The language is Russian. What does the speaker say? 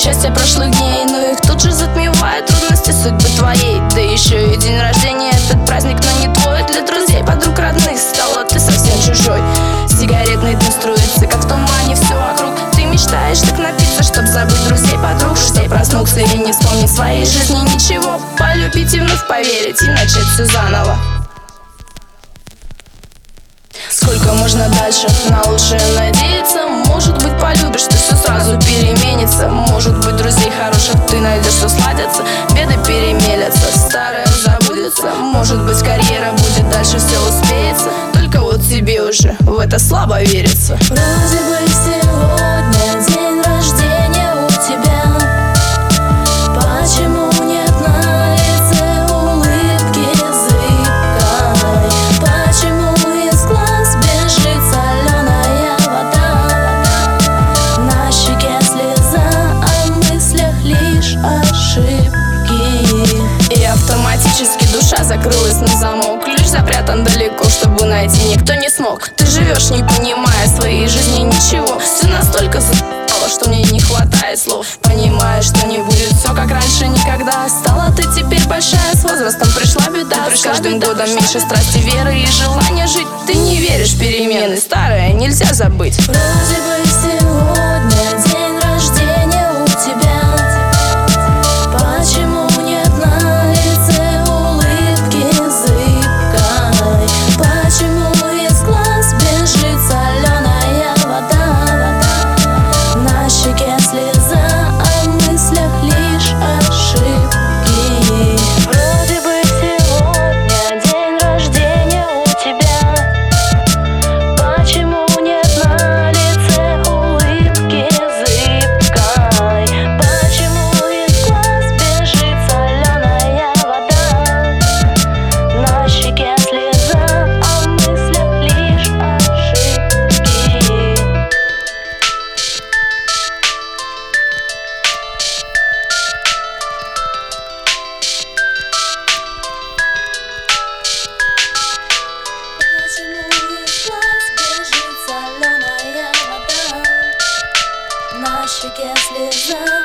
счастья прошлых дней, но их тут же затмевают трудности судьбы твоей. Да еще и день рождения, этот праздник, но не твой. Для друзей, подруг, родных стала ты совсем чужой. Сигаретный дым струится, как в тумане все вокруг. Ты мечтаешь так напиться, чтоб забыть друзей, подруг, чтоб проснуться и не вспомнить своей жизни ничего. Полюбить и вновь поверить и начать все заново. Сколько можно дальше на лучшее надеяться? Может быть, полюбишь, ты все сразу переменится. Может быть, друзей хороших ты найдешь, что сладятся. Беды перемелятся, старое забудется. Может быть, карьера будет, дальше все успеется. Только вот тебе уже в это слабо верится. Вроде бы сегодня день рождения у тебя. Почему нет на лице улыбки зыбкой? Почему из глаз бежит соленая вода? На щеке слеза, а в мыслях лишь ошибки. И автоматически душа закрылась на замок. Ключ запрятан далеко, чтобы найти никто не смог. Ты живешь, не понимая своей жизни ничего. Все настолько за***ло, что мне не хватает слов. Понимаешь, что не будет все как раньше никогда. Стала ты теперь большая, с возрастом пришла беда. С каждым годом меньше страсти, веры и желания жить. Ты не веришь в перемены, старое нельзя забыть. Вроде бы сегодня день рождения у тебя. Почему нет на лице улыбки зыбкой? Почему из глаз бежит соленая вода? На щеке слеза, а в мыслях лишь ошибки. Вроде бы сегодня день рождения у тебя. Почему нет на лице улыбки зыбкой? Почему из глаз бежит соленая вода? На щеке слеза, а в мыслях лишь ошибки. Почему из глаз бежит соленая вода? На щеке слеза.